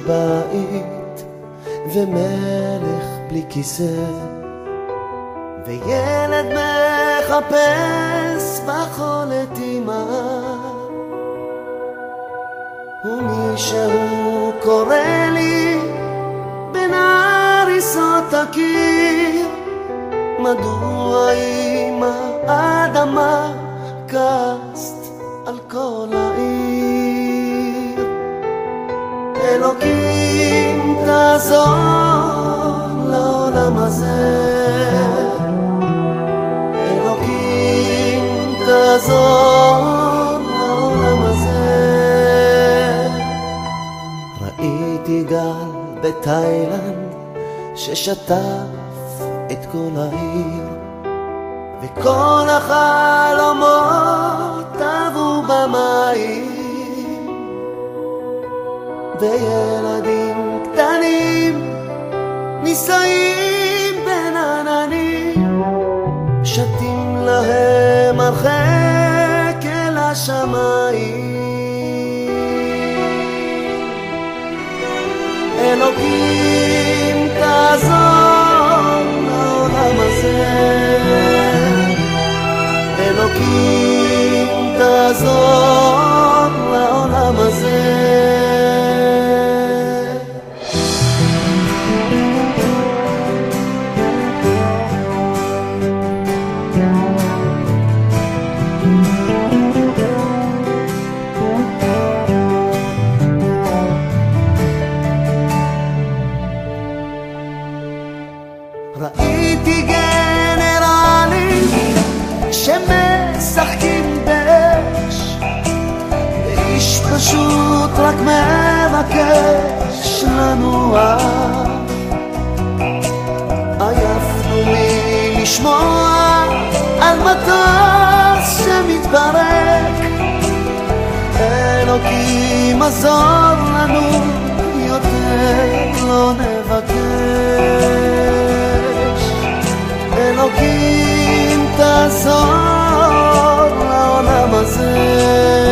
בית ומלך בלי כיסא, וילד מחפש בחולת אמא, ומישהו קורא לי בין הריסות הקיר, מדוע אמא אדמה כעסת על כל העיר? אלוקים תעזור לעולם הזה, אלוקים תעזור לעולם הזה. ראיתי גל בתאילנד ששטף את כל העיר, וכל החלומות טבעו במים, וילדים קטנים נישאים בין עננים, שתים להם הרחק אל השמיים. אלוקים תעזור לעולם הזה, אלוקים תעזור לעולם הזה. ראיתי גנרלים שמשחקים באש, ואיש פשוט רק מבקש לנוע. עייפנו מלשמוע על מטוס שמתפרק, אלוקים עזור לנו, יותר לא נבקש. אלוקים תעזור לעולם הזה.